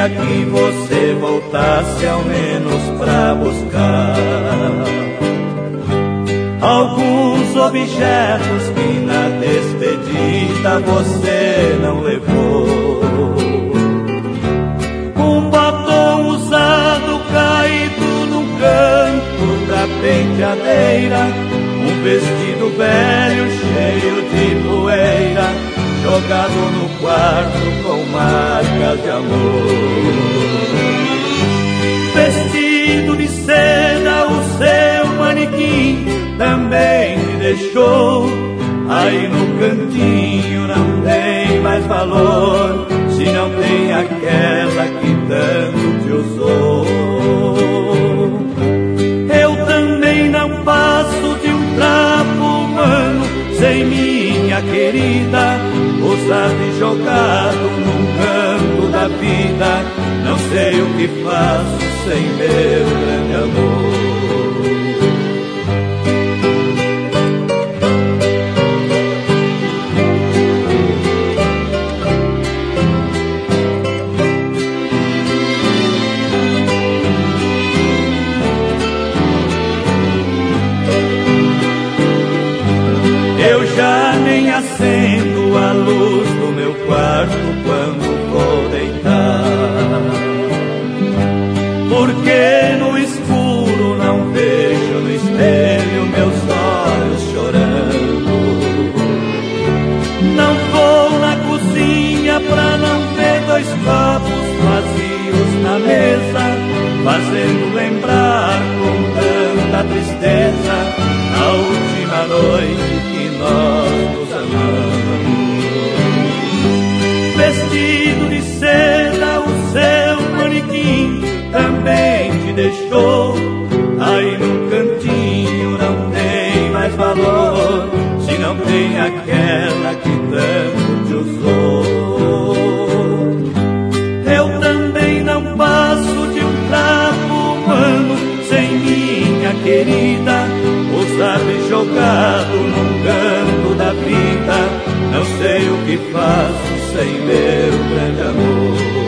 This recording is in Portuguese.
queria que você voltasse ao menos pra buscar alguns objetos que na despedida você não levou. Um batom usado caído no canto da penteadeira, um vestido velho cheio de poeira, jogado no quarto com marcas de amor. Vestido de seda, o seu manequim também me deixou. Aí no cantinho não tem mais valor, se não tem aquela que tanto te usou. Eu também não passo de um trapo humano sem minha querida, usado e jogado num canto da vida. Não sei o que faço sem meu grande amor. Eu já nem acendo a luz do meu quarto quando vou deitar, porque no escuro não vejo no espelho meus olhos chorando. Não vou na cozinha pra não ver dois copos vazios na mesa, fazendo lembrar com tanta tristeza a última noite que nós nos amamos. Vestido de seda, o seu manequim também te deixou. Aí no cantinho não tem mais valor, se não tem aquela que tanto te usou. Eu também não passo de um trapo humano sem minha querida, usado e jogado num canto da vida. Não sei o que faço sem meu grande amor.